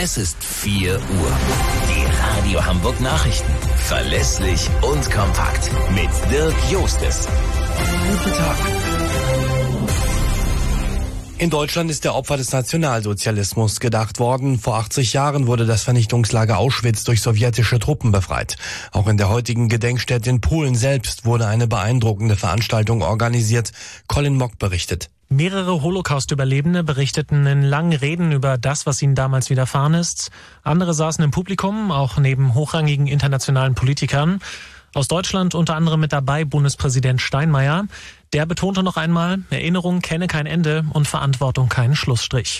Es ist 4 Uhr. Die Radio Hamburg Nachrichten. Verlässlich und kompakt. Mit Dirk Jostes. Guten Tag. In Deutschland ist der Opfer des Nationalsozialismus gedacht worden. Vor 80 Jahren wurde das Vernichtungslager Auschwitz durch sowjetische Truppen befreit. Auch in der heutigen Gedenkstätte in Polen selbst wurde eine beeindruckende Veranstaltung organisiert. Colin Mock berichtet. Mehrere Holocaust-Überlebende berichteten in langen Reden über das, was ihnen damals widerfahren ist. Andere saßen im Publikum, auch neben hochrangigen internationalen Politikern. Aus Deutschland unter anderem mit dabei Bundespräsident Steinmeier. Der betonte noch einmal, Erinnerung kenne kein Ende und Verantwortung keinen Schlussstrich.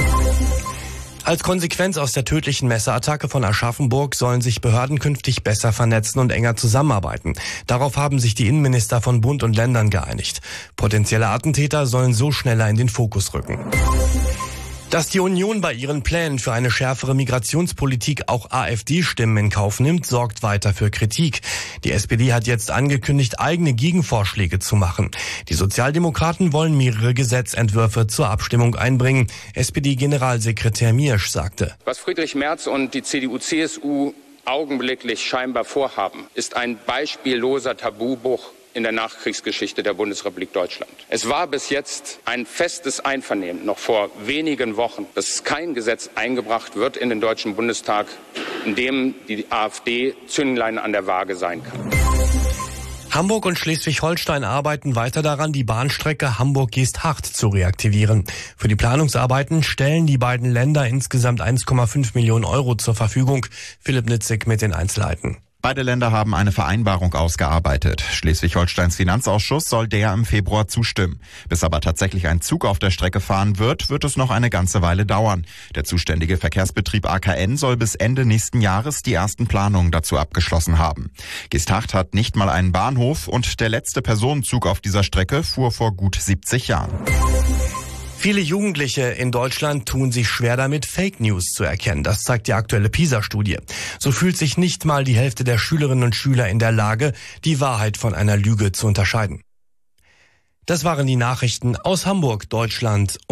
Als Konsequenz aus der tödlichen Messerattacke von Aschaffenburg sollen sich Behörden künftig besser vernetzen und enger zusammenarbeiten. Darauf haben sich die Innenminister von Bund und Ländern geeinigt. Potenzielle Attentäter sollen so schneller in den Fokus rücken. Dass die Union bei ihren Plänen für eine schärfere Migrationspolitik auch AfD-Stimmen in Kauf nimmt, sorgt weiter für Kritik. Die SPD hat jetzt angekündigt, eigene Gegenvorschläge zu machen. Die Sozialdemokraten wollen mehrere Gesetzentwürfe zur Abstimmung einbringen. SPD-Generalsekretär Miersch sagte: Was Friedrich Merz und die CDU-CSU augenblicklich scheinbar vorhaben, ist ein beispielloser Tabubruch in der Nachkriegsgeschichte der Bundesrepublik Deutschland. Es war bis jetzt ein festes Einvernehmen, noch vor wenigen Wochen, dass kein Gesetz eingebracht wird in den Deutschen Bundestag, in dem die AfD Zünglein an der Waage sein kann. Hamburg und Schleswig-Holstein arbeiten weiter daran, die Bahnstrecke Hamburg-Geesthacht zu reaktivieren. Für die Planungsarbeiten stellen die beiden Länder insgesamt 1,5 Millionen Euro zur Verfügung. Philipp Nitzig mit den Einzelheiten. Beide Länder haben eine Vereinbarung ausgearbeitet. Schleswig-Holsteins Finanzausschuss soll der im Februar zustimmen. Bis aber tatsächlich ein Zug auf der Strecke fahren wird es noch eine ganze Weile dauern. Der zuständige Verkehrsbetrieb AKN soll bis Ende nächsten Jahres die ersten Planungen dazu abgeschlossen haben. Geesthacht hat nicht mal einen Bahnhof und der letzte Personenzug auf dieser Strecke fuhr vor gut 70 Jahren. Viele Jugendliche in Deutschland tun sich schwer damit, Fake News zu erkennen. Das zeigt die aktuelle PISA-Studie. So fühlt sich nicht mal die Hälfte der Schülerinnen und Schüler in der Lage, die Wahrheit von einer Lüge zu unterscheiden. Das waren die Nachrichten aus Hamburg, Deutschland.